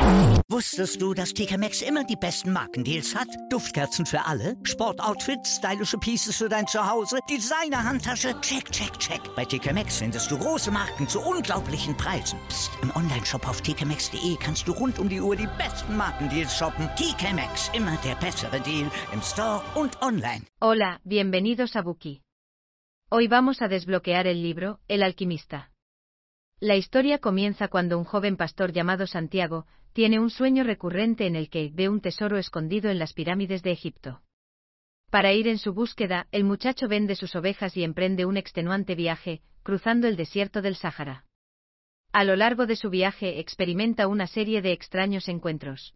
Wusstest du, dass TK Maxx immer die besten Markendeals hat? Duftkerzen für alle, Sportoutfits, stylische Pieces für dein Zuhause, Designer-Handtasche, check, check, check. Bei TK Maxx findest du große Marken zu unglaublichen Preisen. Psst. Im Onlineshop auf tkmaxx.de kannst du rund um die Uhr die besten Markendeals shoppen. TK Maxx, immer der bessere Deal im Store und online. Hola, bienvenidos a Buki. Hoy vamos a desbloquear el libro, El alquimista. La historia comienza cuando un joven pastor llamado Santiago tiene un sueño recurrente en el que ve un tesoro escondido en las pirámides de Egipto. Para ir en su búsqueda, el muchacho vende sus ovejas y emprende un extenuante viaje, cruzando el desierto del Sáhara. A lo largo de su viaje experimenta una serie de extraños encuentros.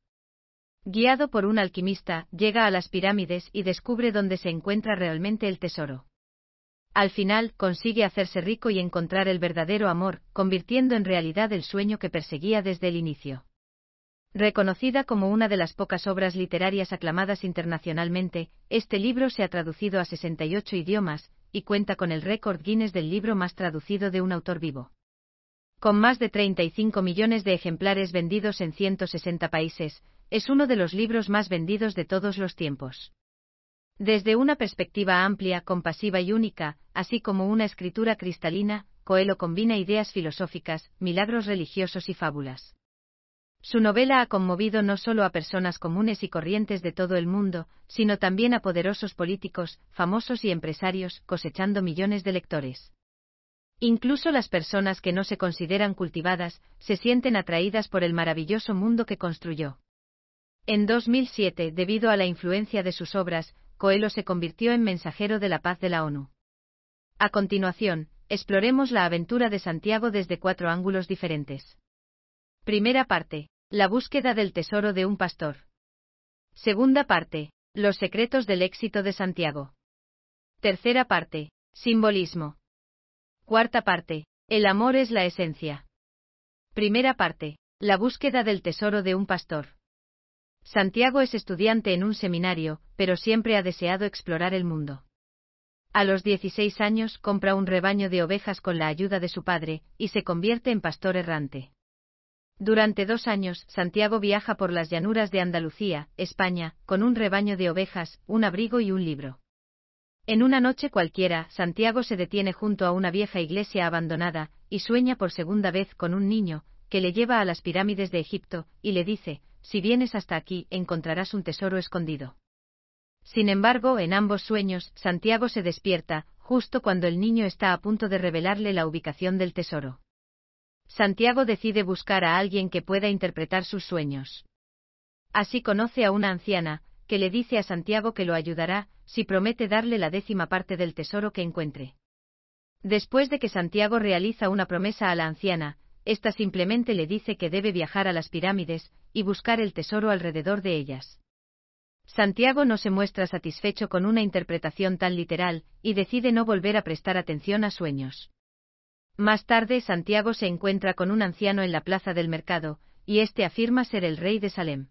Guiado por un alquimista, llega a las pirámides y descubre dónde se encuentra realmente el tesoro. Al final, consigue hacerse rico y encontrar el verdadero amor, convirtiendo en realidad el sueño que perseguía desde el inicio. Reconocida como una de las pocas obras literarias aclamadas internacionalmente, este libro se ha traducido a 68 idiomas, y cuenta con el récord Guinness del libro más traducido de un autor vivo. Con más de 35 millones de ejemplares vendidos en 160 países, es uno de los libros más vendidos de todos los tiempos. Desde una perspectiva amplia, compasiva y única, así como una escritura cristalina, Coelho combina ideas filosóficas, milagros religiosos y fábulas. Su novela ha conmovido no solo a personas comunes y corrientes de todo el mundo, sino también a poderosos políticos, famosos y empresarios, cosechando millones de lectores. Incluso las personas que no se consideran cultivadas, se sienten atraídas por el maravilloso mundo que construyó. En 2007, debido a la influencia de sus obras, Coelho se convirtió en mensajero de la paz de la ONU. A continuación, exploremos la aventura de Santiago desde 4 ángulos diferentes. Primera parte: la búsqueda del tesoro de un pastor. Segunda parte: los secretos del éxito de Santiago. Tercera parte: simbolismo. Cuarta parte: el amor es la esencia. Primera parte: la búsqueda del tesoro de un pastor. Santiago es estudiante en un seminario, pero siempre ha deseado explorar el mundo. A los 16 años compra un rebaño de ovejas con la ayuda de su padre, y se convierte en pastor errante. Durante 2 años, Santiago viaja por las llanuras de Andalucía, España, con un rebaño de ovejas, un abrigo y un libro. En una noche cualquiera, Santiago se detiene junto a una vieja iglesia abandonada, y sueña por segunda vez con un niño, que le lleva a las pirámides de Egipto, y le dice: si vienes hasta aquí, encontrarás un tesoro escondido. Sin embargo, en ambos sueños, Santiago se despierta, justo cuando el niño está a punto de revelarle la ubicación del tesoro. Santiago decide buscar a alguien que pueda interpretar sus sueños. Así conoce a una anciana, que le dice a Santiago que lo ayudará, si promete darle la 10ª parte del tesoro que encuentre. Después de que Santiago realiza una promesa a la anciana, esta simplemente le dice que debe viajar a las pirámides, y buscar el tesoro alrededor de ellas. Santiago no se muestra satisfecho con una interpretación tan literal, y decide no volver a prestar atención a sueños. Más tarde Santiago se encuentra con un anciano en la plaza del mercado, y este afirma ser el rey de Salem.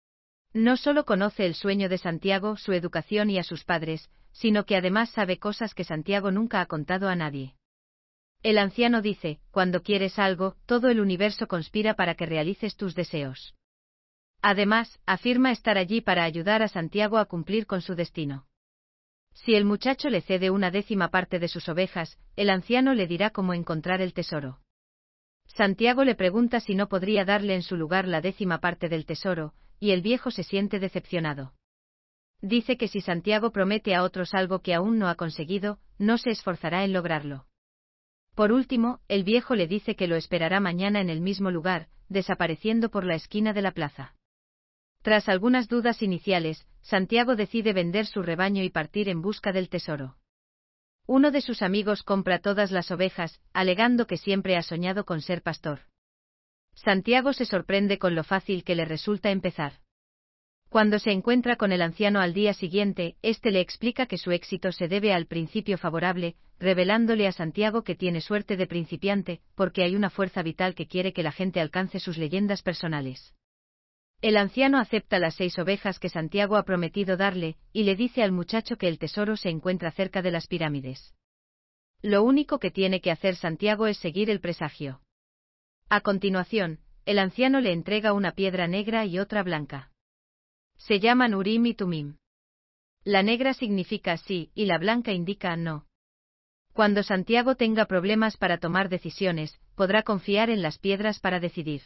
No solo conoce el sueño de Santiago, su educación y a sus padres, sino que además sabe cosas que Santiago nunca ha contado a nadie. El anciano dice: cuando quieres algo, todo el universo conspira para que realices tus deseos. Además, afirma estar allí para ayudar a Santiago a cumplir con su destino. Si el muchacho le cede una 10ª parte de sus ovejas, el anciano le dirá cómo encontrar el tesoro. Santiago le pregunta si no podría darle en su lugar la 10ª parte del tesoro, y el viejo se siente decepcionado. Dice que si Santiago promete a otros algo que aún no ha conseguido, no se esforzará en lograrlo. Por último, el viejo le dice que lo esperará mañana en el mismo lugar, desapareciendo por la esquina de la plaza. Tras algunas dudas iniciales, Santiago decide vender su rebaño y partir en busca del tesoro. Uno de sus amigos compra todas las ovejas, alegando que siempre ha soñado con ser pastor. Santiago se sorprende con lo fácil que le resulta empezar. Cuando se encuentra con el anciano al día siguiente, este le explica que su éxito se debe al principio favorable, revelándole a Santiago que tiene suerte de principiante, porque hay una fuerza vital que quiere que la gente alcance sus leyendas personales. El anciano acepta las 6 ovejas que Santiago ha prometido darle, y le dice al muchacho que el tesoro se encuentra cerca de las pirámides. Lo único que tiene que hacer Santiago es seguir el presagio. A continuación, el anciano le entrega una piedra negra y otra blanca. Se llaman Urim y Tumim. La negra significa sí y la blanca indica no. Cuando Santiago tenga problemas para tomar decisiones, podrá confiar en las piedras para decidir.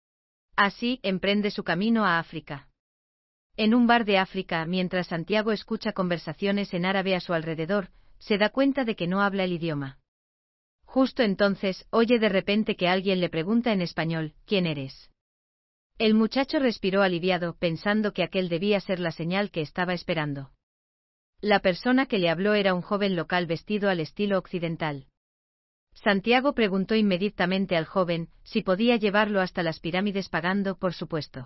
Así, emprende su camino a África. En un bar de África, mientras Santiago escucha conversaciones en árabe a su alrededor, se da cuenta de que no habla el idioma. Justo entonces, oye de repente que alguien le pregunta en español, ¿quién eres? El muchacho respiró aliviado, pensando que aquel debía ser la señal que estaba esperando. La persona que le habló era un joven local vestido al estilo occidental. Santiago preguntó inmediatamente al joven si podía llevarlo hasta las pirámides pagando, por supuesto.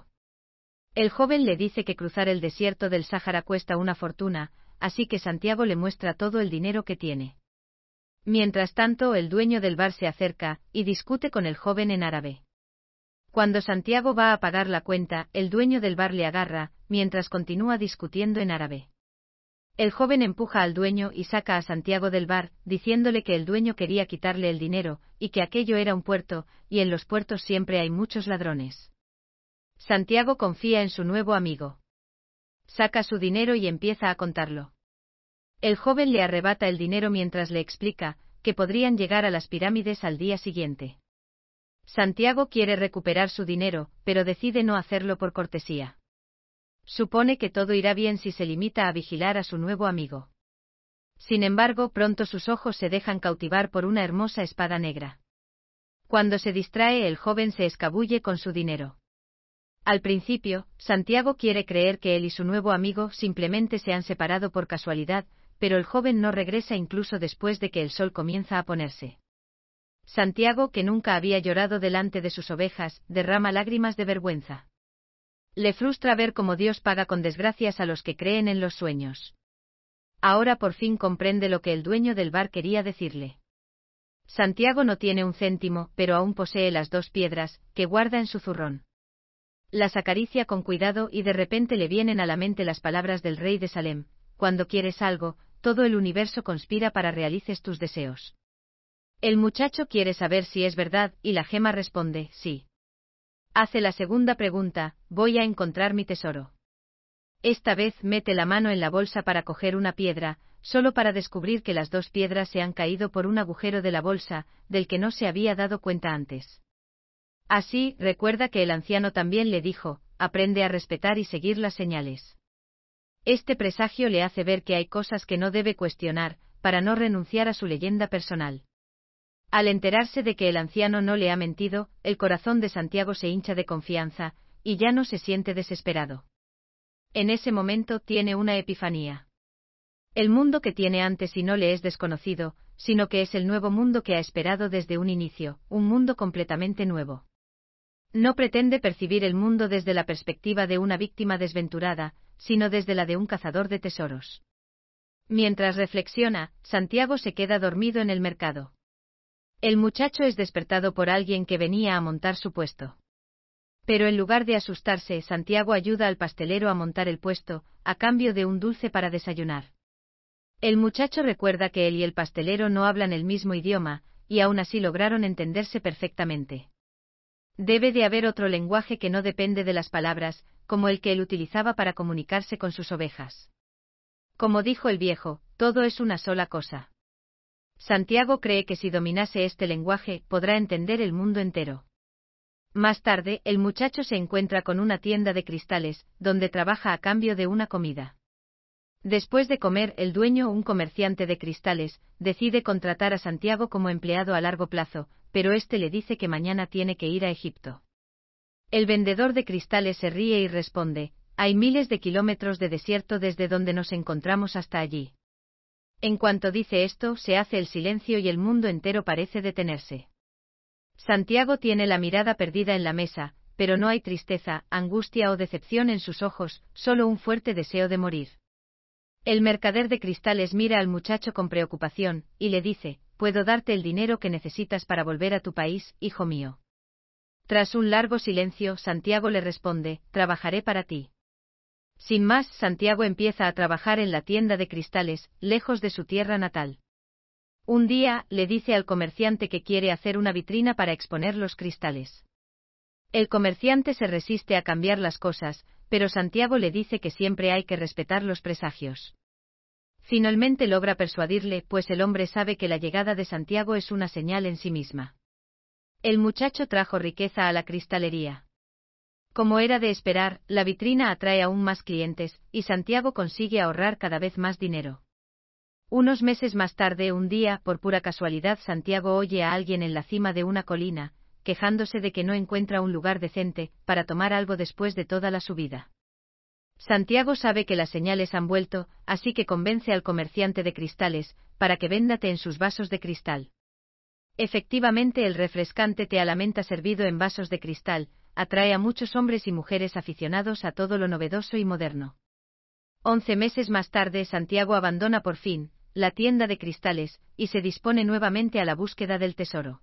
El joven le dice que cruzar el desierto del Sáhara cuesta una fortuna, así que Santiago le muestra todo el dinero que tiene. Mientras tanto, el dueño del bar se acerca y discute con el joven en árabe. Cuando Santiago va a pagar la cuenta, el dueño del bar le agarra, mientras continúa discutiendo en árabe. El joven empuja al dueño y saca a Santiago del bar, diciéndole que el dueño quería quitarle el dinero, y que aquello era un puerto, y en los puertos siempre hay muchos ladrones. Santiago confía en su nuevo amigo. Saca su dinero y empieza a contarlo. El joven le arrebata el dinero mientras le explica que podrían llegar a las pirámides al día siguiente. Santiago quiere recuperar su dinero, pero decide no hacerlo por cortesía. Supone que todo irá bien si se limita a vigilar a su nuevo amigo. Sin embargo, pronto sus ojos se dejan cautivar por una hermosa espada negra. Cuando se distrae, el joven se escabulle con su dinero. Al principio, Santiago quiere creer que él y su nuevo amigo simplemente se han separado por casualidad, pero el joven no regresa incluso después de que el sol comienza a ponerse. Santiago, que nunca había llorado delante de sus ovejas, derrama lágrimas de vergüenza. Le frustra ver cómo Dios paga con desgracias a los que creen en los sueños. Ahora por fin comprende lo que el dueño del bar quería decirle. Santiago no tiene un céntimo, pero aún posee las 2 piedras, que guarda en su zurrón. Las acaricia con cuidado y de repente le vienen a la mente las palabras del rey de Salem: cuando quieres algo, todo el universo conspira para realices tus deseos. El muchacho quiere saber si es verdad, y la gema responde, sí. Hace la segunda pregunta: voy a encontrar mi tesoro. Esta vez mete la mano en la bolsa para coger una piedra, solo para descubrir que las 2 piedras se han caído por un agujero de la bolsa, del que no se había dado cuenta antes. Así, recuerda que el anciano también le dijo: aprende a respetar y seguir las señales. Este presagio le hace ver que hay cosas que no debe cuestionar, para no renunciar a su leyenda personal. Al enterarse de que el anciano no le ha mentido, el corazón de Santiago se hincha de confianza, y ya no se siente desesperado. En ese momento tiene una epifanía. El mundo que tiene antes y no le es desconocido, sino que es el nuevo mundo que ha esperado desde un inicio, un mundo completamente nuevo. No pretende percibir el mundo desde la perspectiva de una víctima desventurada, sino desde la de un cazador de tesoros. Mientras reflexiona, Santiago se queda dormido en el mercado. El muchacho es despertado por alguien que venía a montar su puesto. Pero en lugar de asustarse, Santiago ayuda al pastelero a montar el puesto, a cambio de un dulce para desayunar. El muchacho recuerda que él y el pastelero no hablan el mismo idioma, y aún así lograron entenderse perfectamente. Debe de haber otro lenguaje que no depende de las palabras, como el que él utilizaba para comunicarse con sus ovejas. Como dijo el viejo, todo es una sola cosa. Santiago cree que si dominase este lenguaje, podrá entender el mundo entero. Más tarde, el muchacho se encuentra con una tienda de cristales, donde trabaja a cambio de una comida. Después de comer, el dueño, un comerciante de cristales, decide contratar a Santiago como empleado a largo plazo, pero este le dice que mañana tiene que ir a Egipto. El vendedor de cristales se ríe y responde: hay miles de kilómetros de desierto desde donde nos encontramos hasta allí. En cuanto dice esto, se hace el silencio y el mundo entero parece detenerse. Santiago tiene la mirada perdida en la mesa, pero no hay tristeza, angustia o decepción en sus ojos, solo un fuerte deseo de morir. El mercader de cristales mira al muchacho con preocupación, y le dice: puedo darte el dinero que necesitas para volver a tu país, hijo mío. Tras un largo silencio, Santiago le responde: trabajaré para ti. Sin más, Santiago empieza a trabajar en la tienda de cristales, lejos de su tierra natal. Un día, le dice al comerciante que quiere hacer una vitrina para exponer los cristales. El comerciante se resiste a cambiar las cosas, pero Santiago le dice que siempre hay que respetar los presagios. Finalmente logra persuadirle, pues el hombre sabe que la llegada de Santiago es una señal en sí misma. El muchacho trajo riqueza a la cristalería. Como era de esperar, la vitrina atrae aún más clientes, y Santiago consigue ahorrar cada vez más dinero. Unos meses más tarde, un día, por pura casualidad, Santiago oye a alguien en la cima de una colina, quejándose de que no encuentra un lugar decente para tomar algo después de toda la subida. Santiago sabe que las señales han vuelto, así que convence al comerciante de cristales para que venda té en sus vasos de cristal. Efectivamente, el refrescante té a la menta servido en vasos de cristal atrae a muchos hombres y mujeres aficionados a todo lo novedoso y moderno. 11 meses más tarde, Santiago abandona por fin la tienda de cristales y se dispone nuevamente a la búsqueda del tesoro.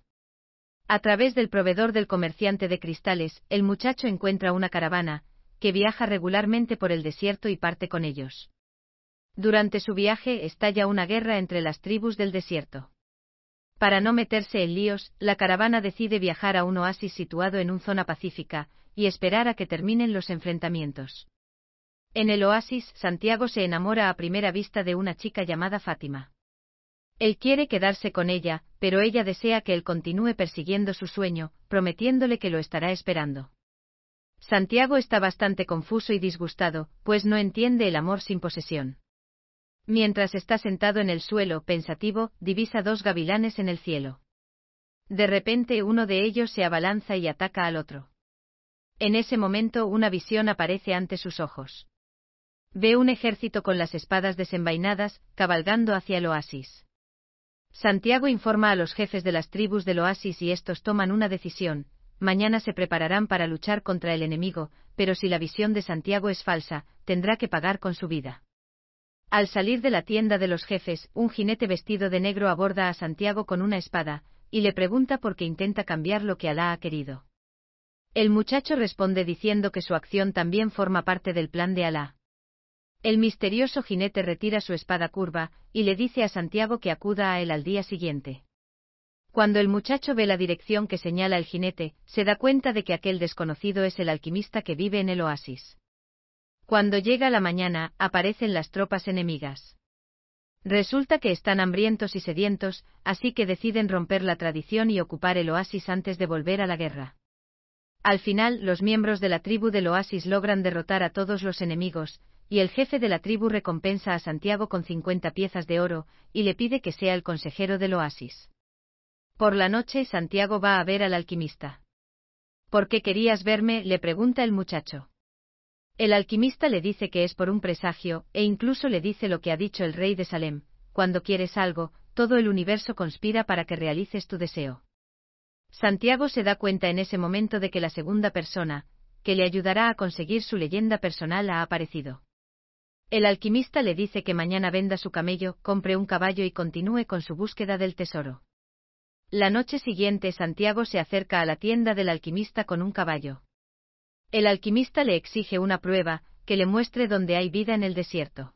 A través del proveedor del comerciante de cristales, el muchacho encuentra una caravana que viaja regularmente por el desierto y parte con ellos. Durante su viaje estalla una guerra entre las tribus del desierto. Para no meterse en líos, la caravana decide viajar a un oasis situado en una zona pacífica y esperar a que terminen los enfrentamientos. En el oasis, Santiago se enamora a primera vista de una chica llamada Fátima. Él quiere quedarse con ella, pero ella desea que él continúe persiguiendo su sueño, prometiéndole que lo estará esperando. Santiago está bastante confuso y disgustado, pues no entiende el amor sin posesión. Mientras está sentado en el suelo, pensativo, divisa 2 gavilanes en el cielo. De repente uno de ellos se abalanza y ataca al otro. En ese momento una visión aparece ante sus ojos. Ve un ejército con las espadas desenvainadas, cabalgando hacia el oasis. Santiago informa a los jefes de las tribus del oasis y estos toman una decisión: mañana se prepararán para luchar contra el enemigo, pero si la visión de Santiago es falsa, tendrá que pagar con su vida. Al salir de la tienda de los jefes, un jinete vestido de negro aborda a Santiago con una espada, y le pregunta por qué intenta cambiar lo que Alá ha querido. El muchacho responde diciendo que su acción también forma parte del plan de Alá. El misterioso jinete retira su espada curva, y le dice a Santiago que acuda a él al día siguiente. Cuando el muchacho ve la dirección que señala el jinete, se da cuenta de que aquel desconocido es el alquimista que vive en el oasis. Cuando llega la mañana, aparecen las tropas enemigas. Resulta que están hambrientos y sedientos, así que deciden romper la tradición y ocupar el oasis antes de volver a la guerra. Al final, los miembros de la tribu del oasis logran derrotar a todos los enemigos, y el jefe de la tribu recompensa a Santiago con 50 piezas de oro, y le pide que sea el consejero del oasis. Por la noche, Santiago va a ver al alquimista. ¿Por qué querías verme?, le pregunta el muchacho. El alquimista le dice que es por un presagio, e incluso le dice lo que ha dicho el rey de Salem: cuando quieres algo, todo el universo conspira para que realices tu deseo. Santiago se da cuenta en ese momento de que la segunda persona, que le ayudará a conseguir su leyenda personal, ha aparecido. El alquimista le dice que mañana venda su camello, compre un caballo y continúe con su búsqueda del tesoro. La noche siguiente, Santiago se acerca a la tienda del alquimista con un caballo. El alquimista le exige una prueba, que le muestre dónde hay vida en el desierto.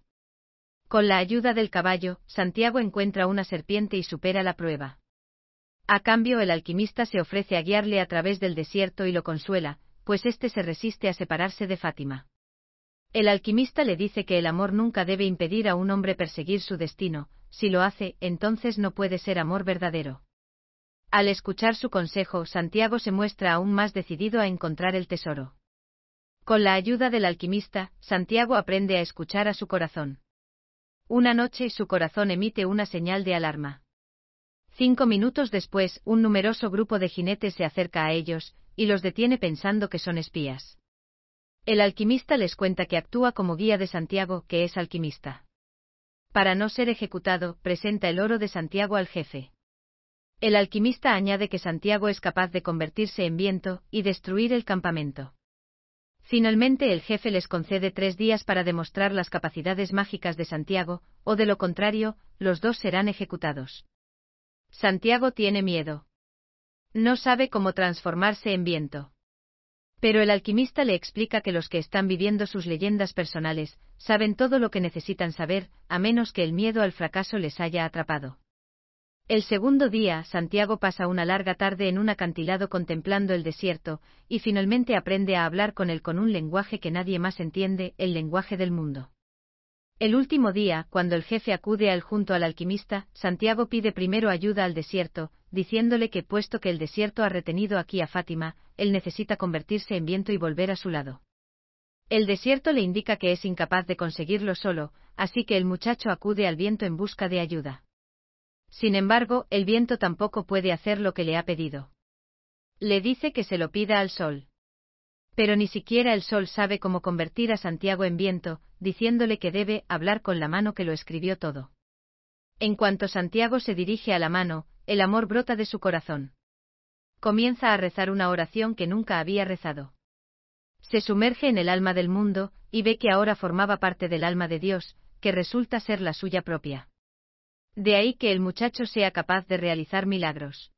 Con la ayuda del caballo, Santiago encuentra una serpiente y supera la prueba. A cambio, el alquimista se ofrece a guiarle a través del desierto y lo consuela, pues éste se resiste a separarse de Fátima. El alquimista le dice que el amor nunca debe impedir a un hombre perseguir su destino, si lo hace, entonces no puede ser amor verdadero. Al escuchar su consejo, Santiago se muestra aún más decidido a encontrar el tesoro. Con la ayuda del alquimista, Santiago aprende a escuchar a su corazón. Una noche, su corazón emite una señal de alarma. 5 minutos después, un numeroso grupo de jinetes se acerca a ellos, y los detiene pensando que son espías. El alquimista les cuenta que actúa como guía de Santiago, que es alquimista. Para no ser ejecutado, presenta el oro de Santiago al jefe. El alquimista añade que Santiago es capaz de convertirse en viento y destruir el campamento. Finalmente, el jefe les concede 3 días para demostrar las capacidades mágicas de Santiago, o de lo contrario, los dos serán ejecutados. Santiago tiene miedo. No sabe cómo transformarse en viento. Pero el alquimista le explica que los que están viviendo sus leyendas personales saben todo lo que necesitan saber, a menos que el miedo al fracaso les haya atrapado. El segundo día, Santiago pasa una larga tarde en un acantilado contemplando el desierto, y finalmente aprende a hablar con él con un lenguaje que nadie más entiende, el lenguaje del mundo. El último día, cuando el jefe acude junto al alquimista, Santiago pide primero ayuda al desierto, diciéndole que puesto que el desierto ha retenido aquí a Fátima, él necesita convertirse en viento y volver a su lado. El desierto le indica que es incapaz de conseguirlo solo, así que el muchacho acude al viento en busca de ayuda. Sin embargo, el viento tampoco puede hacer lo que le ha pedido. Le dice que se lo pida al sol. Pero ni siquiera el sol sabe cómo convertir a Santiago en viento, diciéndole que debe hablar con la mano que lo escribió todo. En cuanto Santiago se dirige a la mano, el amor brota de su corazón. Comienza a rezar una oración que nunca había rezado. Se sumerge en el alma del mundo, y ve que ahora formaba parte del alma de Dios, que resulta ser la suya propia. De ahí que el muchacho sea capaz de realizar milagros.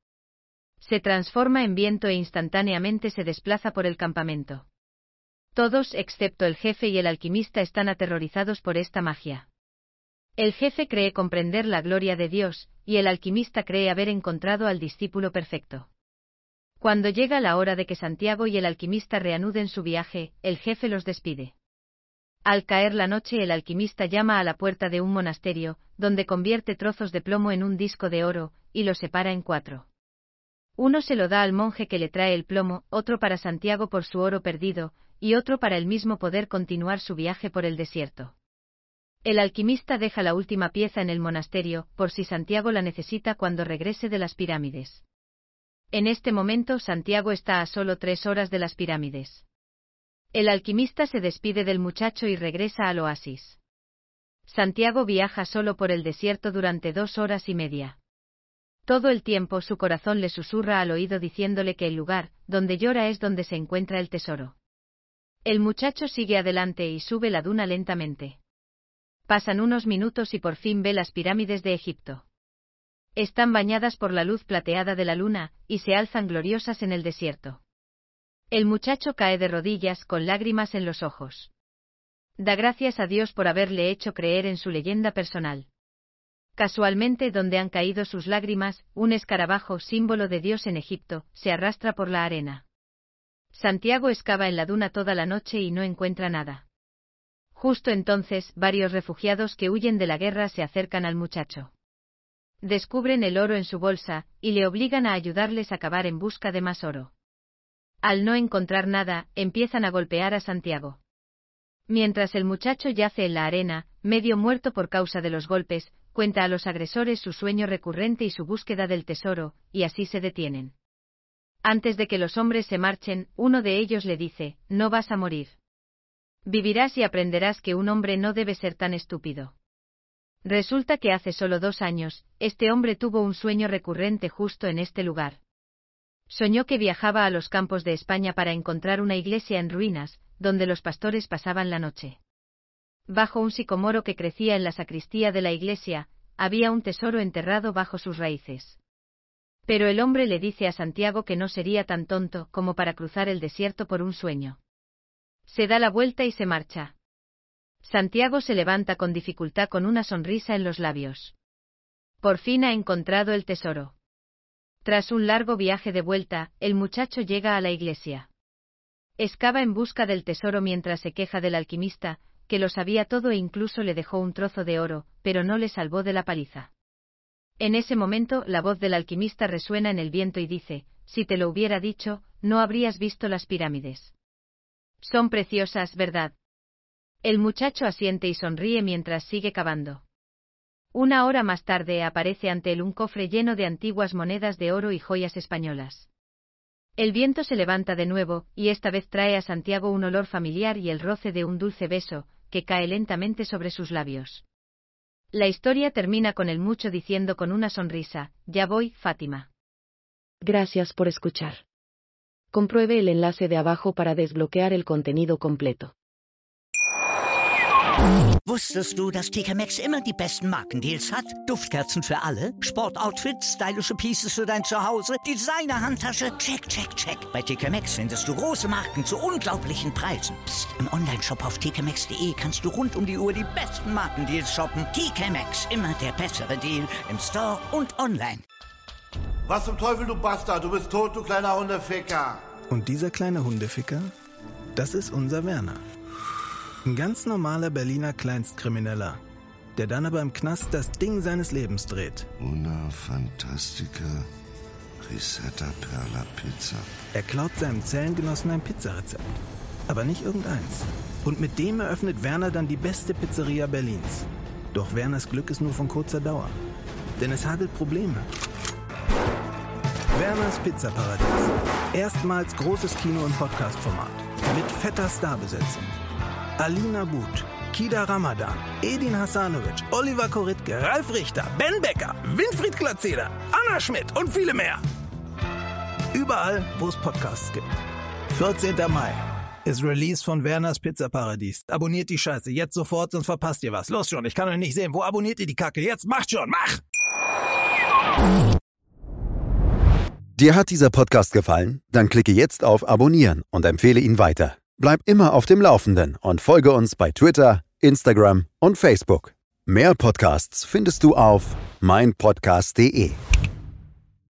Se transforma en viento e instantáneamente se desplaza por el campamento. Todos, excepto el jefe y el alquimista, están aterrorizados por esta magia. El jefe cree comprender la gloria de Dios, y el alquimista cree haber encontrado al discípulo perfecto. Cuando llega la hora de que Santiago y el alquimista reanuden su viaje, el jefe los despide. Al caer la noche, el alquimista llama a la puerta de un monasterio, donde convierte trozos de plomo en un disco de oro, y lo separa en 4. Uno se lo da al monje que le trae el plomo, otro para Santiago por su oro perdido, y otro para él mismo poder continuar su viaje por el desierto. El alquimista deja la última pieza en el monasterio, por si Santiago la necesita cuando regrese de las pirámides. En este momento Santiago está a solo 3 horas de las pirámides. El alquimista se despide del muchacho y regresa al oasis. Santiago viaja solo por el desierto durante 2 horas y media. Todo el tiempo su corazón le susurra al oído diciéndole que el lugar donde llora es donde se encuentra el tesoro. El muchacho sigue adelante y sube la duna lentamente. Pasan unos minutos y por fin ve las pirámides de Egipto. Están bañadas por la luz plateada de la luna, y se alzan gloriosas en el desierto. El muchacho cae de rodillas con lágrimas en los ojos. Da gracias a Dios por haberle hecho creer en su leyenda personal. Casualmente, donde han caído sus lágrimas, un escarabajo, símbolo de Dios en Egipto, se arrastra por la arena. Santiago excava en la duna toda la noche y no encuentra nada. Justo entonces, varios refugiados que huyen de la guerra se acercan al muchacho. Descubren el oro en su bolsa, y le obligan a ayudarles a cavar en busca de más oro. Al no encontrar nada, empiezan a golpear a Santiago. Mientras el muchacho yace en la arena, medio muerto por causa de los golpes, cuenta a los agresores su sueño recurrente y su búsqueda del tesoro, y así se detienen. Antes de que los hombres se marchen, uno de ellos le dice: «No vas a morir. Vivirás y aprenderás que un hombre no debe ser tan estúpido». Resulta que hace solo 2 años, este hombre tuvo un sueño recurrente justo en este lugar. Soñó que viajaba a los campos de España para encontrar una iglesia en ruinas, donde los pastores pasaban la noche. Bajo un sicomoro que crecía en la sacristía de la iglesia, había un tesoro enterrado bajo sus raíces. Pero el hombre le dice a Santiago que no sería tan tonto como para cruzar el desierto por un sueño. Se da la vuelta y se marcha. Santiago se levanta con dificultad con una sonrisa en los labios. Por fin ha encontrado el tesoro. Tras un largo viaje de vuelta, el muchacho llega a la iglesia. Excava en busca del tesoro mientras se queja del alquimista, que lo sabía todo e incluso le dejó un trozo de oro, pero no le salvó de la paliza. En ese momento, la voz del alquimista resuena en el viento y dice: «Si te lo hubiera dicho, no habrías visto las pirámides. Son preciosas, ¿verdad?». El muchacho asiente y sonríe mientras sigue cavando. 1 hora más tarde aparece ante él un cofre lleno de antiguas monedas de oro y joyas españolas. El viento se levanta de nuevo, y esta vez trae a Santiago un olor familiar y el roce de un dulce beso, que cae lentamente sobre sus labios. La historia termina con el muchacho diciendo con una sonrisa: «Ya voy, Fátima». Gracias por escuchar. Compruebe el enlace de abajo para desbloquear el contenido completo. Wusstest du, dass TK Maxx immer die besten Markendeals hat? Duftkerzen für alle, Sportoutfits, stylische Pieces für dein Zuhause, Designer-Handtasche, check, check, check. Bei TK Maxx findest du große Marken zu unglaublichen Preisen. Psst. Im Onlineshop auf tkmaxx.de kannst du rund um die Uhr die besten Markendeals shoppen. TK Maxx, immer der bessere Deal im Store und online. Was zum Teufel, du Bastard? Du bist tot, du kleiner Hundeficker. Und dieser kleine Hundeficker, das ist unser Werner. Ein ganz normaler Berliner Kleinstkrimineller, der dann aber im Knast das Ding seines Lebens dreht. Una Fantastica Risetta Perla Pizza. Er klaut seinem Zellengenossen ein Pizzarezept, aber nicht irgendeins. Und mit dem eröffnet Werner dann die beste Pizzeria Berlins. Doch Werners Glück ist nur von kurzer Dauer, denn es hagelt Probleme. Werners Pizzaparadies. Erstmals großes Kino- und Podcast-Format. Mit fetter Starbesetzung. Alina But, Kida Ramadan, Edin Hasanovic, Oliver Koritke, Ralf Richter, Ben Becker, Winfried Glatzeder, Anna Schmidt und viele mehr. Überall, wo es Podcasts gibt. 14. Mai ist Release von Werners Pizzaparadies. Abonniert die Scheiße jetzt sofort, sonst verpasst ihr was. Los schon, ich kann euch nicht sehen. Wo abonniert ihr die Kacke? Jetzt macht schon, mach! Dir hat dieser Podcast gefallen? Dann klicke jetzt auf Abonnieren und empfehle ihn weiter. Bleib immer auf dem Laufenden und folge uns bei Twitter, Instagram und Facebook. Mehr Podcasts findest du auf meinpodcast.de.